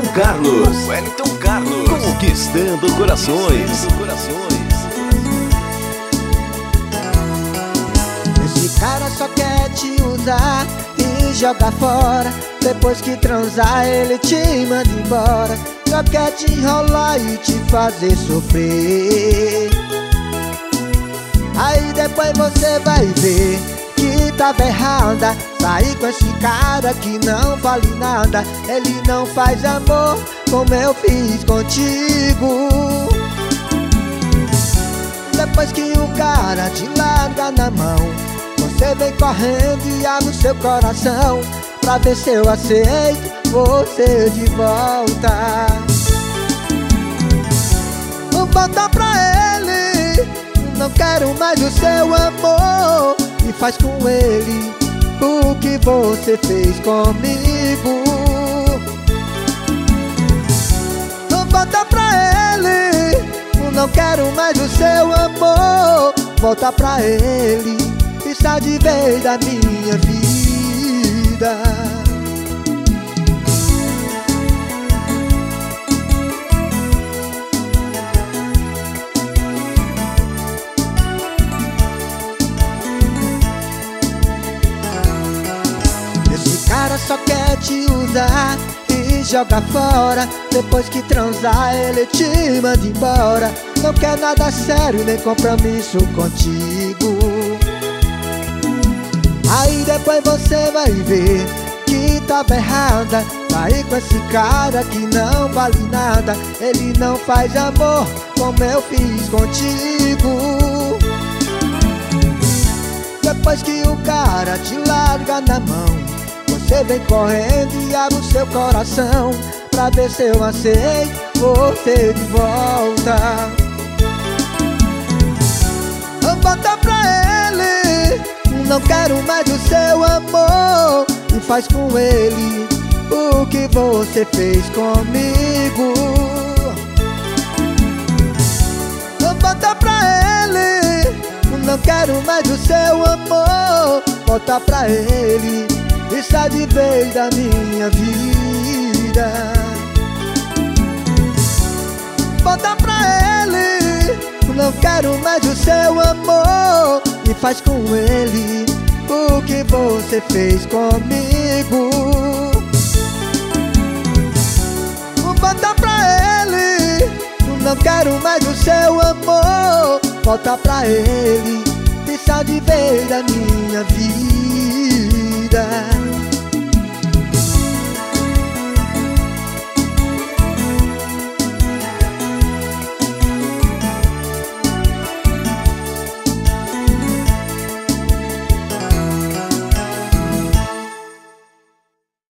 Carlos, conquistando corações. Esse cara só quer te usar e jogar fora. Depois que transar ele te manda embora. Só quer te enrolar e te fazer sofrer. Aí depois você vai ver que tava errada. Sair com esse cara que não vale nada. Ele não faz amor como eu fiz contigo. Depois que o cara te larga na mão, você vem correndo e abre o seu coração pra ver se eu aceito você de volta. Volta pra ele, não quero mais o seu amor. E faz com ele o que você fez comigo. Volta pra ele, não quero mais o seu amor. Volta pra ele e sai de vez da minha vida. Esse cara só quer te usar e jogar fora. Depois que transar ele te manda embora. Não quer nada sério nem compromisso contigo. Aí depois você vai ver que tava errada. Sair com esse cara que não vale nada. Ele não faz amor como eu fiz contigo. Depois que o cara te larga na mão, você vem correndo e abre o seu coração pra ver se eu aceito você de volta. Volta pra ele, não quero mais o seu amor. E faz com ele o que você fez comigo. Volta pra ele, não quero mais o seu amor. Volta pra ele e sai de vez da minha vida. Volta pra ele, não quero mais o seu amor. E faz com ele o que você fez comigo. Volta pra ele, não quero mais o seu amor. Volta pra ele e sai de vez da minha vida.